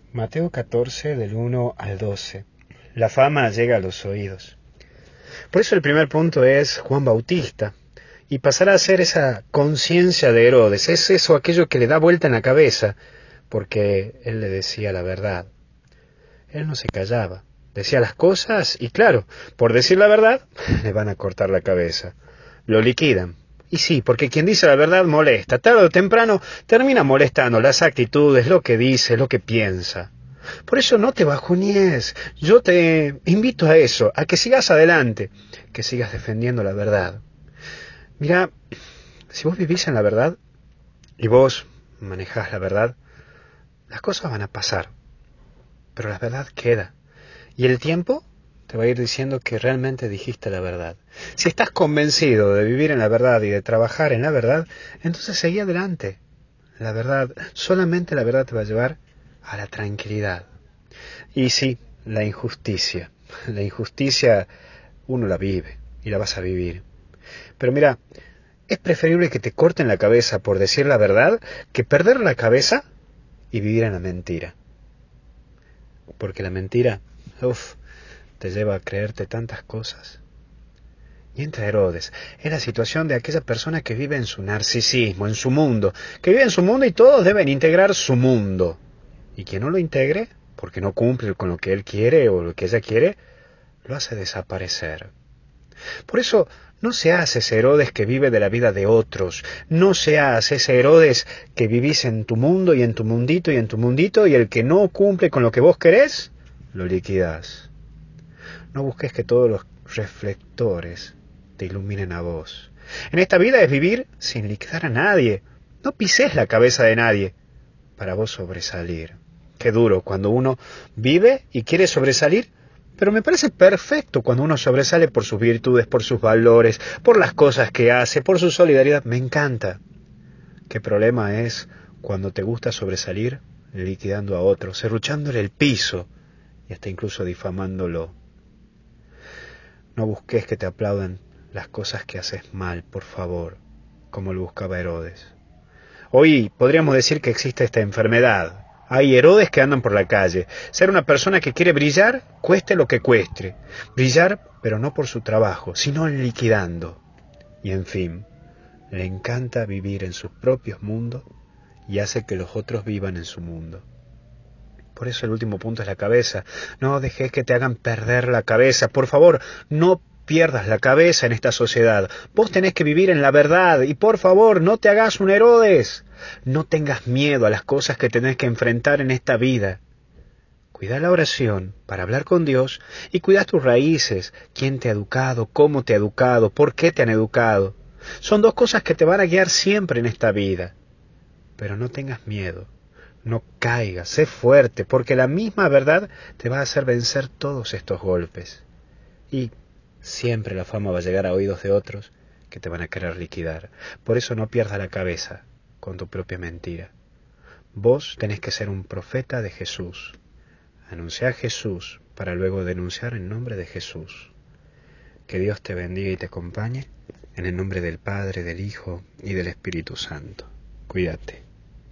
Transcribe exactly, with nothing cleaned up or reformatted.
Mateo catorce, del uno al doce. La fama llega a los oídos. Por eso el primer punto es Juan Bautista. Y pasará a ser esa conciencia de Herodes. Es eso, aquello que le da vuelta en la cabeza. Porque él le decía la verdad. Él no se callaba. Decía las cosas y claro, por decir la verdad, le van a cortar la cabeza. Lo liquidan. Y sí, porque quien dice la verdad molesta. Tarde o temprano termina molestando las actitudes, lo que dice, lo que piensa. Por eso no te bajonees. Yo te invito a eso, a que sigas adelante, que sigas defendiendo la verdad. Mira, si vos vivís en la verdad y vos manejás la verdad, las cosas van a pasar. Pero la verdad queda. Y el tiempo te va a ir diciendo que realmente dijiste la verdad. Si estás convencido de vivir en la verdad y de trabajar en la verdad, entonces seguí adelante. La verdad, solamente la verdad te va a llevar a la tranquilidad. Y sí, la injusticia. La injusticia uno la vive y la vas a vivir. Pero mira, es preferible que te corten la cabeza por decir la verdad que perder la cabeza y vivir en la mentira. Porque la mentira, uff, te lleva a creerte tantas cosas. Y entra Herodes. Es la situación de aquella persona que vive en su narcisismo, en su mundo, que vive en su mundo y todos deben integrar su mundo. Y quien no lo integre, porque no cumple con lo que él quiere o lo que ella quiere, lo hace desaparecer. Por eso, no seas ese Herodes que vive de la vida de otros. No seas ese Herodes que vivís en tu mundo y en tu mundito y en tu mundito y el que no cumple con lo que vos querés, lo liquidás. No busques que todos los reflectores te iluminen a vos. En esta vida es vivir sin liquidar a nadie. No pises la cabeza de nadie para vos sobresalir. Qué duro cuando uno vive y quiere sobresalir, pero me parece perfecto cuando uno sobresale por sus virtudes, por sus valores, por las cosas que hace, por su solidaridad. Me encanta. Qué problema es cuando te gusta sobresalir liquidando a otro, serruchándole el piso y hasta incluso difamándolo. No busques que te aplaudan las cosas que haces mal, por favor, como lo buscaba Herodes. Hoy podríamos decir que existe esta enfermedad. Hay Herodes que andan por la calle. Ser una persona que quiere brillar, cueste lo que cueste. Brillar, pero no por su trabajo, sino liquidando. Y en fin, le encanta vivir en sus propios mundos y hace que los otros vivan en su mundo. Por eso el último punto es la cabeza. No dejes que te hagan perder la cabeza. Por favor, no pierdas la cabeza en esta sociedad. Vos tenés que vivir en la verdad. Y por favor, no te hagas un Herodes. No tengas miedo a las cosas que tenés que enfrentar en esta vida. Cuida la oración para hablar con Dios y cuida tus raíces. ¿Quién te ha educado? ¿Cómo te ha educado? ¿Por qué te han educado? Son dos cosas que te van a guiar siempre en esta vida. Pero no tengas miedo. No caigas, sé fuerte, porque la misma verdad te va a hacer vencer todos estos golpes. Y siempre la fama va a llegar a oídos de otros que te van a querer liquidar. Por eso no pierdas la cabeza con tu propia mentira. Vos tenés que ser un profeta de Jesús. Anunciar a Jesús para luego denunciar en nombre de Jesús. Que Dios te bendiga y te acompañe en el nombre del Padre, del Hijo y del Espíritu Santo. Cuídate.